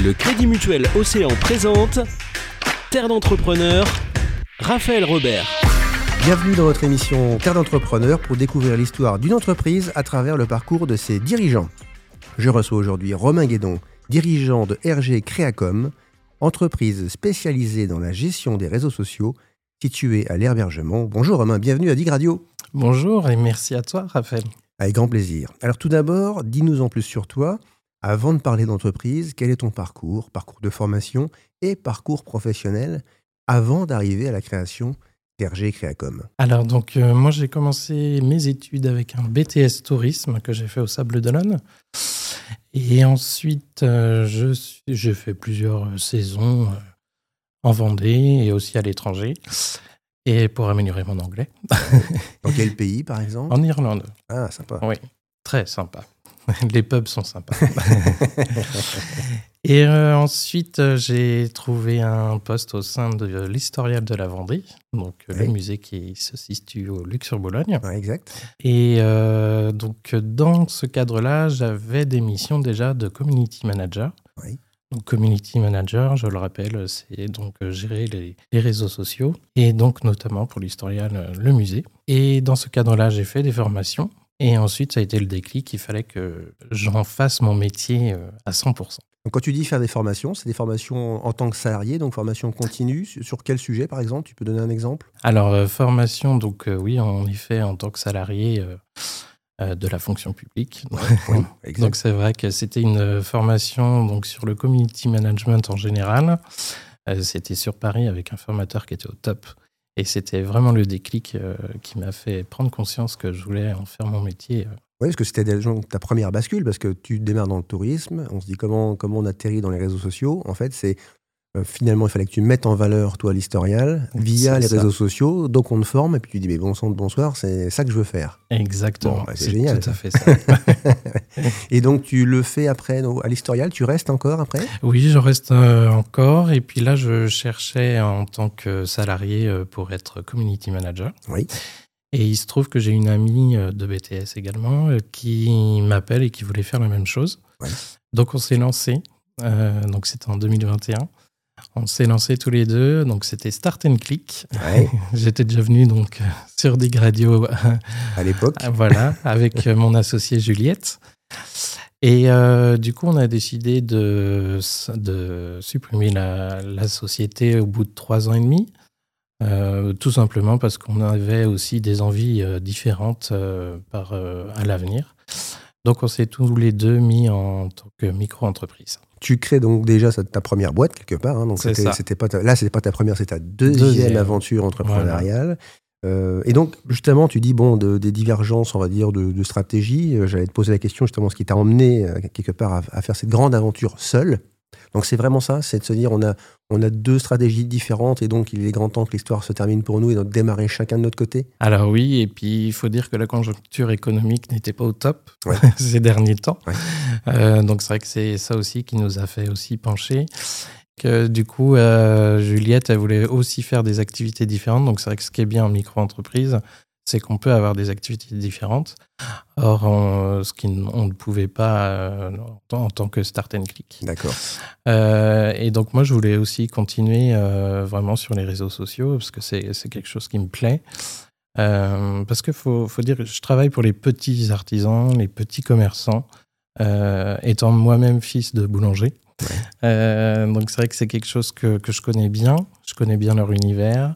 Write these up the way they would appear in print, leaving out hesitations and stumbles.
Le Crédit Mutuel Océan présente Terre d'entrepreneurs, Raphaël Robert. Bienvenue dans votre émission Terre d'entrepreneurs pour découvrir l'histoire d'une entreprise à travers le parcours de ses dirigeants. Je reçois aujourd'hui Romain Guédon, dirigeant de RG Créacom, entreprise spécialisée dans la gestion des réseaux sociaux située à l'Herbergement. Bonjour Romain, bienvenue à Dig Radio. Bonjour et merci à toi Raphaël. Avec grand plaisir. Alors tout d'abord, dis-nous en plus sur toi. Avant de parler d'entreprise, quel est ton parcours de formation et parcours professionnel avant d'arriver à la création d'RG Créacom? Alors donc moi j'ai commencé mes études avec un BTS tourisme que j'ai fait au Sable d'Olonne. Et ensuite j'ai fait plusieurs saisons en Vendée et aussi à l'étranger. Et pour améliorer mon anglais. Dans quel pays par exemple? En Irlande. Ah, sympa. Oui, très sympa. Les pubs sont sympas. Et ensuite, j'ai trouvé un poste au sein de l'Historial de la Vendée, donc le musée qui se situe au Luc-sur-Boulogne. Ouais, exact. Et donc, dans ce cadre-là, j'avais des missions déjà de community manager. Oui. Donc, community manager, je le rappelle, c'est donc gérer les réseaux sociaux, et donc notamment pour l'Historial, le musée. Et dans ce cadre-là, j'ai fait des formations. Et ensuite, ça a été le déclic, il fallait que j'en fasse mon métier à 100%. Donc quand tu dis faire des formations, c'est des formations en tant que salarié, donc formation continue. Sur quel sujet par exemple? Tu peux donner un exemple? Alors, formation, donc oui, en effet, en tant que salarié de la fonction publique. Oui, exact. Donc c'est vrai que c'était une formation donc, sur le community management en général. C'était sur Paris avec un formateur qui était au top. Et c'était vraiment le déclic qui m'a fait prendre conscience que je voulais en faire mon métier. Oui, parce que c'était déjà ta première bascule, parce que tu démarres dans le tourisme, on se dit comment on atterrit dans les réseaux sociaux. En fait, c'est finalement, il fallait que tu mettes en valeur, toi, l'Historial, via les réseaux sociaux. Donc, on te forme, et puis tu dis, mais bon sang de bonsoir, c'est ça que je veux faire. Exactement. Bon, c'est génial. Tout à fait ça. Et donc, tu le fais après à l'Historial, tu restes encore après? Oui, je reste encore. Et puis là, je cherchais en tant que salarié pour être community manager. Oui. Et il se trouve que j'ai une amie de BTS également qui m'appelle et qui voulait faire la même chose. Ouais. Donc, on s'est lancé. Donc, c'était en 2021. On s'est lancés tous les deux, donc c'était Start and Click. Ouais. J'étais déjà venu donc sur Dig Radio à l'époque. Voilà, avec mon associée Juliette. Et du coup, on a décidé de supprimer la société au bout de 3 ans et demi, tout simplement parce qu'on avait aussi des envies différentes à l'avenir. Donc, on s'est tous les deux mis en tant que micro-entreprise. Tu crées donc déjà ta première boîte quelque part. Hein, donc c'était pas ta première, c'est ta deuxième aventure entrepreneuriale. Voilà. Et donc justement, tu dis des divergences, on va dire, de stratégie. J'allais te poser la question justement, ce qui t'a emmené quelque part à faire cette grande aventure seule. Donc c'est vraiment ça, c'est de se dire on a deux stratégies différentes et donc il est grand temps que l'histoire se termine pour nous et de démarrer chacun de notre côté. Alors oui, et puis il faut dire que la conjoncture économique n'était pas au top ces derniers temps. Ouais. Donc c'est vrai que c'est ça aussi qui nous a fait aussi pencher. Que, du coup, Juliette, elle voulait aussi faire des activités différentes. Donc c'est vrai que ce qui est bien en micro-entreprise, c'est qu'on peut avoir des activités différentes. Or, ce qu'on ne pouvait pas en tant que Start and Click. D'accord. Et donc, moi, je voulais aussi continuer vraiment sur les réseaux sociaux, parce que c'est quelque chose qui me plaît. Parce qu'il faut dire que je travaille pour les petits artisans, les petits commerçants, étant moi-même fils de boulanger. Ouais. Donc, c'est vrai que c'est quelque chose que je connais bien. Je connais bien leur univers.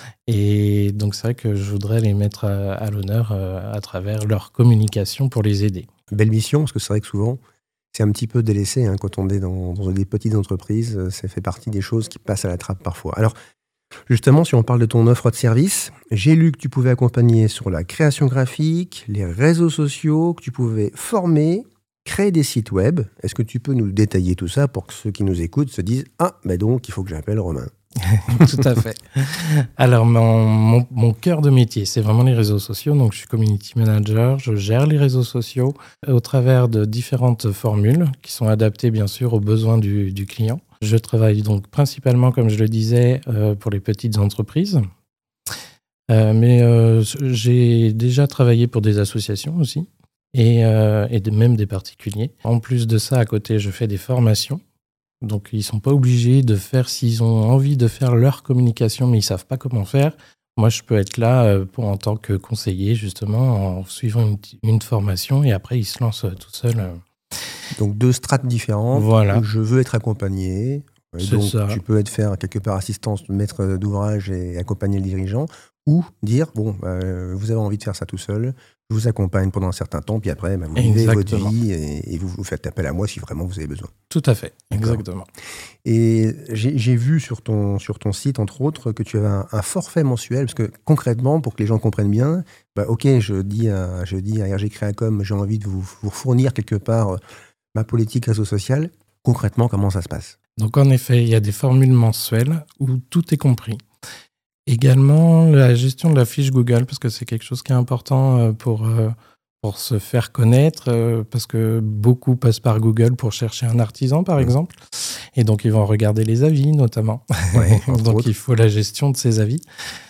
Et donc, c'est vrai que je voudrais les mettre à l'honneur à travers leur communication pour les aider. Belle mission, parce que c'est vrai que souvent, c'est un petit peu délaissé hein, quand on est dans des petites entreprises. Ça fait partie des choses qui passent à la trappe parfois. Alors, justement, si on parle de ton offre de service, j'ai lu que tu pouvais accompagner sur la création graphique, les réseaux sociaux, que tu pouvais former, créer des sites web. Est-ce que tu peux nous détailler tout ça pour que ceux qui nous écoutent se disent « Ah, ben donc, il faut que j'appelle Romain ». Tout à fait. Alors, mon cœur de métier, c'est vraiment les réseaux sociaux. Donc, je suis community manager. Je gère les réseaux sociaux au travers de différentes formules qui sont adaptées, bien sûr, aux besoins du client. Je travaille donc principalement, comme je le disais, pour les petites entreprises. Mais j'ai déjà travaillé pour des associations aussi et même des particuliers. En plus de ça, à côté, je fais des formations. Donc, ils ne sont pas obligés de faire, s'ils ont envie de faire leur communication, mais ils ne savent pas comment faire. Moi, je peux être là en tant que conseiller, justement, en suivant une formation, et après, ils se lancent tout seuls. Donc, 2 strates différentes. Voilà. Je veux être accompagné. Donc, ça. Tu peux faire quelque part assistance, maître d'ouvrage et accompagner le dirigeant, ou dire, vous avez envie de faire ça tout seul, je vous accompagne pendant un certain temps, puis après, vous vivez votre vie et vous faites appel à moi si vraiment vous avez besoin. Tout à fait, exactement. Et j'ai vu sur ton site, entre autres, que tu avais un forfait mensuel, parce que concrètement, pour que les gens comprennent bien, je dis à RG Créacom, j'ai envie de vous fournir quelque part ma politique réseau social. Concrètement, comment ça se passe ? Donc en effet, il y a des formules mensuelles où tout est compris. Également, la gestion de la fiche Google, parce que c'est quelque chose qui est important pour se faire connaître, parce que beaucoup passent par Google pour chercher un artisan, par exemple. Et donc, ils vont regarder les avis, notamment. Ouais, donc, il faut la gestion de ces avis.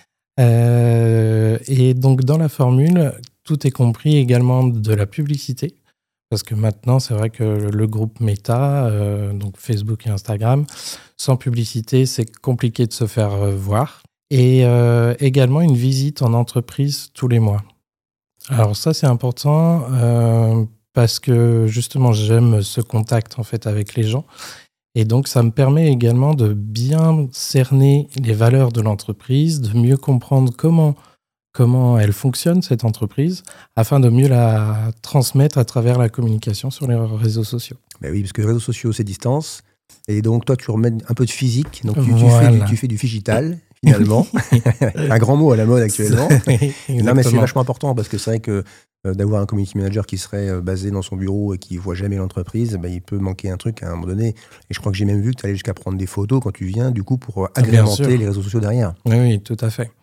Et donc, dans la formule, tout est compris également de la publicité. Parce que maintenant, c'est vrai que le groupe Meta, donc Facebook et Instagram, sans publicité, c'est compliqué de se faire voir. Et également une visite en entreprise tous les mois. Alors ça, c'est important parce que justement, j'aime ce contact en fait avec les gens. Et donc, ça me permet également de bien cerner les valeurs de l'entreprise, de mieux comprendre comment elle fonctionne, cette entreprise, afin de mieux la transmettre à travers la communication sur les réseaux sociaux. Ben oui, parce que les réseaux sociaux, c'est distance. Et donc, toi, tu remets un peu de physique. Donc, tu fais du digital, finalement. Un grand mot à la mode actuellement. Non, mais c'est vachement important parce que c'est vrai que d'avoir un community manager qui serait basé dans son bureau et qui ne voit jamais l'entreprise, il peut manquer un truc à un moment donné. Et je crois que j'ai même vu que tu allais jusqu'à prendre des photos quand tu viens, du coup, pour agrémenter les réseaux sociaux derrière. Oui, tout à fait.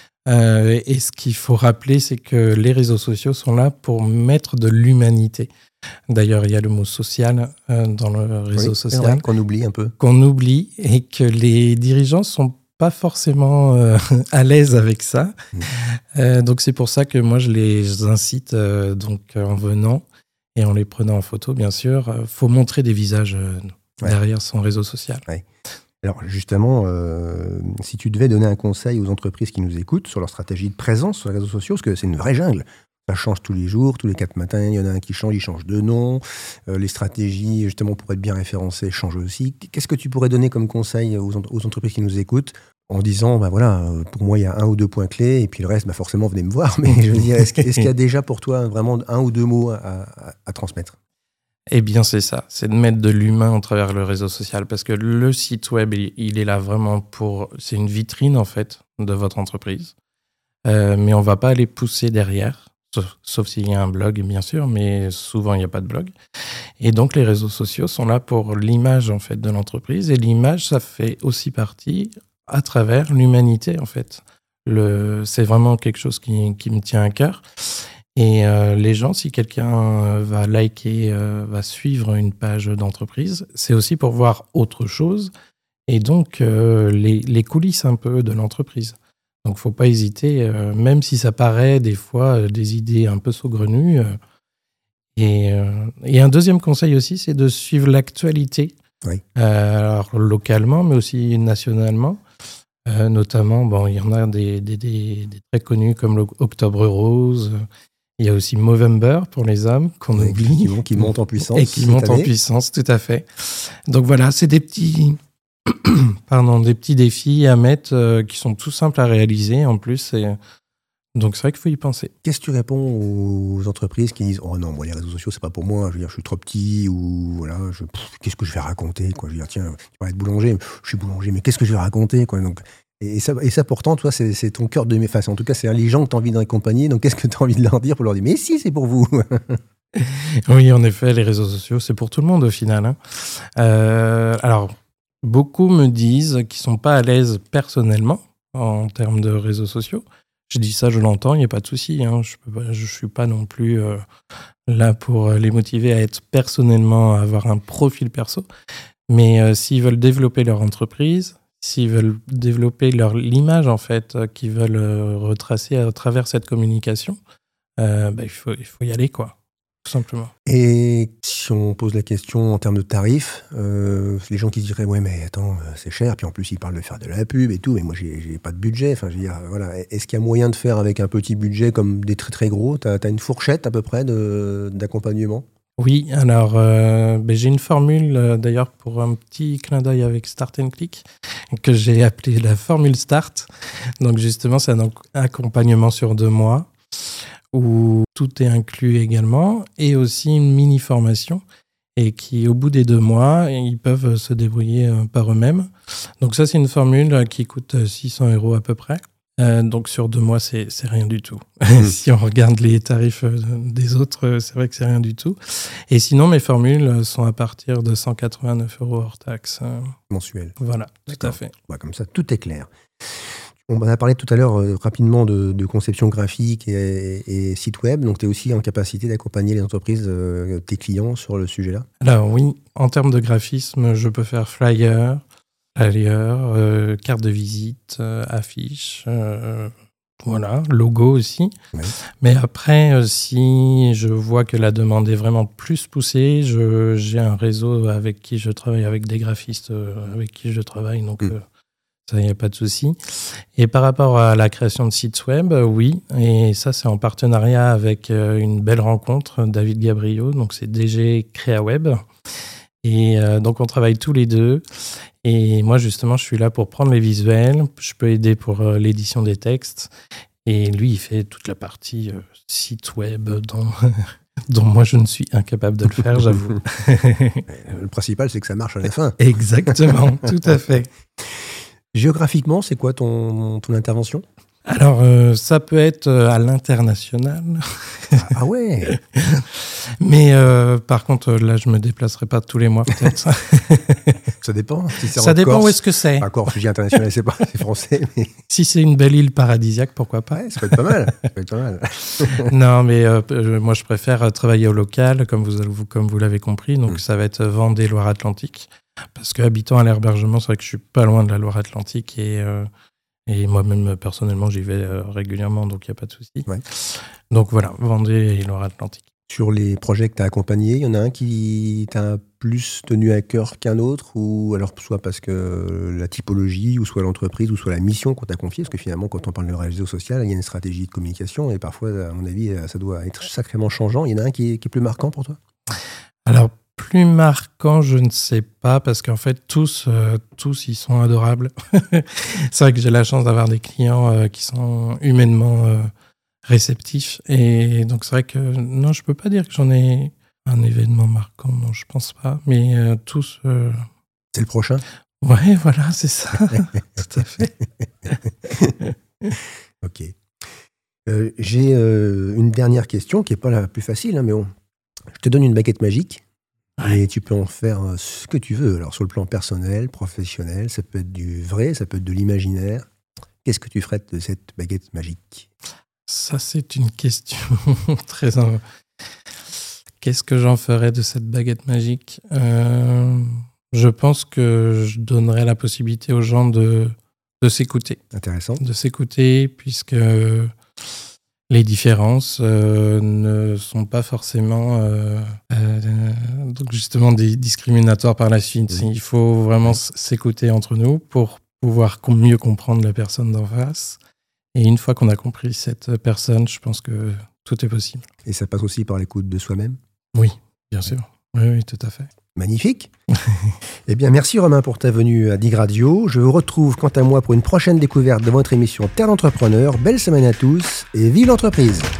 Et ce qu'il faut rappeler, c'est que les réseaux sociaux sont là pour mettre de l'humanité. D'ailleurs, il y a le mot social dans le réseau social. Qu'on oublie un peu. Qu'on oublie et que les dirigeants ne sont pas forcément à l'aise avec ça. Donc, c'est pour ça que moi, je les incite en venant et en les prenant en photo, bien sûr. Il faut montrer des visages derrière son réseau social. Ouais. Alors justement, si tu devais donner un conseil aux entreprises qui nous écoutent sur leur stratégie de présence sur les réseaux sociaux, parce que c'est une vraie jungle, ça change tous les jours, tous les 4 matins, il y en a un qui change, il change de nom, les stratégies justement pour être bien référencées changent aussi. Qu'est-ce que tu pourrais donner comme conseil aux entreprises qui nous écoutent en disant, pour moi il y a 1 ou 2 points clés et puis le reste, forcément venez me voir, mais je veux dire, est-ce qu'il y a déjà pour toi vraiment 1 ou 2 mots à transmettre ? Eh bien, c'est ça. C'est de mettre de l'humain à travers le réseau social. Parce que le site web, il est là vraiment c'est une vitrine, en fait, de votre entreprise. Mais on ne va pas aller pousser derrière. Sauf s'il y a un blog, bien sûr. Mais souvent, il n'y a pas de blog. Et donc, les réseaux sociaux sont là pour l'image, en fait, de l'entreprise. Et l'image, ça fait aussi partie à travers l'humanité, en fait. C'est vraiment quelque chose qui me tient à cœur. Et les gens, si quelqu'un va liker, va suivre une page d'entreprise, c'est aussi pour voir autre chose et donc les coulisses un peu de l'entreprise. Donc, il ne faut pas hésiter, même si ça paraît des fois des idées un peu saugrenues. Et un deuxième conseil aussi, c'est de suivre l'actualité, alors localement, mais aussi nationalement. Notamment, il y en a des très connus comme l'Octobre Rose. Il y a aussi Movember pour les hommes qu'on oublie. Qui montent en puissance. Et qui montent en puissance, tout à fait. Donc voilà, c'est des petits défis à mettre qui sont tout simples à réaliser en plus. Donc c'est vrai qu'il faut y penser. Qu'est-ce que tu réponds aux entreprises qui disent « Oh non, moi les réseaux sociaux, c'est pas pour moi, je veux dire, je suis trop petit » ou voilà, qu'est-ce que je vais raconter quoi. Je veux dire, tiens, tu vas être boulanger, je suis boulanger, mais qu'est-ce que je vais raconter quoi. Donc, et ça, pourtant, toi, c'est ton cœur de méface. En tout cas, c'est les gens que tu as envie d'accompagner. Donc, qu'est-ce que tu as envie de leur dire pour leur dire « Mais si, c'est pour vous !» Oui, en effet, les réseaux sociaux, c'est pour tout le monde au final. Alors, beaucoup me disent qu'ils ne sont pas à l'aise personnellement en termes de réseaux sociaux. Je dis ça, je l'entends, il n'y a pas de souci. Je ne suis pas non plus là pour les motiver à être personnellement, à avoir un profil perso. Mais s'ils veulent développer leur entreprise, s'ils veulent développer l'image en fait qu'ils veulent retracer à travers cette communication, il faut y aller quoi, tout simplement. Et si on pose la question en termes de tarifs, les gens qui se diraient « Ouais, mais attends, c'est cher, puis en plus, ils parlent de faire de la pub et tout, mais moi, j'ai pas de budget. » Enfin, je veux dire, voilà. Est-ce qu'il y a moyen de faire avec un petit budget comme des très très gros ? T'as une fourchette à peu près d'accompagnement ? Oui, alors j'ai une formule d'ailleurs pour un petit clin d'œil avec Start & Click que j'ai appelée la formule Start. Donc justement, c'est un accompagnement sur 2 mois où tout est inclus également et aussi une mini-formation et qui, au bout des 2 mois, ils peuvent se débrouiller par eux-mêmes. Donc ça, c'est une formule qui coûte 600 € à peu près. Donc sur 2 mois, c'est rien du tout. Si on regarde les tarifs des autres, c'est vrai que c'est rien du tout. Et sinon, mes formules sont à partir de 189 € hors taxe. Mensuel. Voilà, tout à fait. Ouais, comme ça, tout est clair. On a parlé tout à l'heure rapidement de conception graphique et site web. Donc, tu es aussi en capacité d'accompagner les entreprises, tes clients, sur le sujet-là ? Alors oui, en termes de graphisme, je peux faire flyer, carte de visite, affiche, voilà, logo aussi. Oui. Mais après, si je vois que la demande est vraiment plus poussée, j'ai un réseau avec qui je travaille, avec des graphistes avec qui je travaille, donc ça, il n'y a pas de souci. Et par rapport à la création de sites web, oui, et ça, c'est en partenariat avec une belle rencontre, David Gabriot, donc c'est DG CréaWeb. Et donc, on travaille tous les deux. Et moi, justement, je suis là pour prendre les visuels. Je peux aider pour l'édition des textes. Et lui, il fait toute la partie site web dont moi, je ne suis incapable de le faire, j'avoue. Le principal, c'est que ça marche à la fin. Exactement, tout à fait. Géographiquement, c'est quoi ton intervention ? Alors, ça peut être à l'international. Ah ouais. Mais par contre, là, je me déplacerai pas tous les mois, peut-être. Ça dépend. Si c'est ça dépend Corse, où est-ce que c'est. Pas Corse, je dis international, c'est français. Mais... Si c'est une belle île paradisiaque, pourquoi pas. Ouais, ça peut être pas mal. Ça peut être pas mal. Non, mais moi, je préfère travailler au local, comme vous l'avez compris. Donc, ça va être Vendée, Loire-Atlantique. Parce qu'habitant à l'hébergement, c'est vrai que je suis pas loin de la Loire-Atlantique et moi-même, personnellement, j'y vais régulièrement, donc il n'y a pas de souci. Ouais. Donc voilà, Vendée et Loire-Atlantique. Sur les projets que tu as accompagnés, il y en a un qui t'a plus tenu à cœur qu'un autre, ou alors soit parce que la typologie, ou soit l'entreprise, ou soit la mission qu'on t'a confiée, parce que finalement, quand on parle de réseau social, il y a une stratégie de communication, et parfois, à mon avis, ça doit être sacrément changeant. Il y en a un qui est plus marquant pour toi ? Alors, plus marquant, je ne sais pas, parce qu'en fait, tous, ils sont adorables. C'est vrai que j'ai la chance d'avoir des clients qui sont humainement réceptifs. Et donc, c'est vrai que, non, je ne peux pas dire que j'en ai un événement marquant. Non, je ne pense pas. Mais tous... C'est le prochain ? Ouais, voilà, c'est ça. Tout à fait. Ok. J'ai une dernière question qui n'est pas la plus facile, hein, mais bon. Je te donne une baguette magique. Et tu peux en faire ce que tu veux. Alors, sur le plan personnel, professionnel, ça peut être du vrai, ça peut être de l'imaginaire. Qu'est-ce que tu ferais de cette baguette magique ? Ça, c'est une question très... Qu'est-ce que j'en ferais de cette baguette magique ? Je pense que je donnerais la possibilité aux gens de s'écouter. Intéressant. De s'écouter, puisque... les différences ne sont pas forcément donc justement des discriminatoires par la suite. Oui. Il faut vraiment s'écouter entre nous pour pouvoir mieux comprendre la personne d'en face. Et une fois qu'on a compris cette personne, je pense que tout est possible. Et ça passe aussi par l'écoute de soi-même ? Oui, bien sûr. Oui, tout à fait. Magnifique. Eh bien, merci Romain pour ta venue à Dig Radio. Je vous retrouve quant à moi pour une prochaine découverte de votre émission Terre d'entrepreneurs. Belle semaine à tous et vive l'entreprise.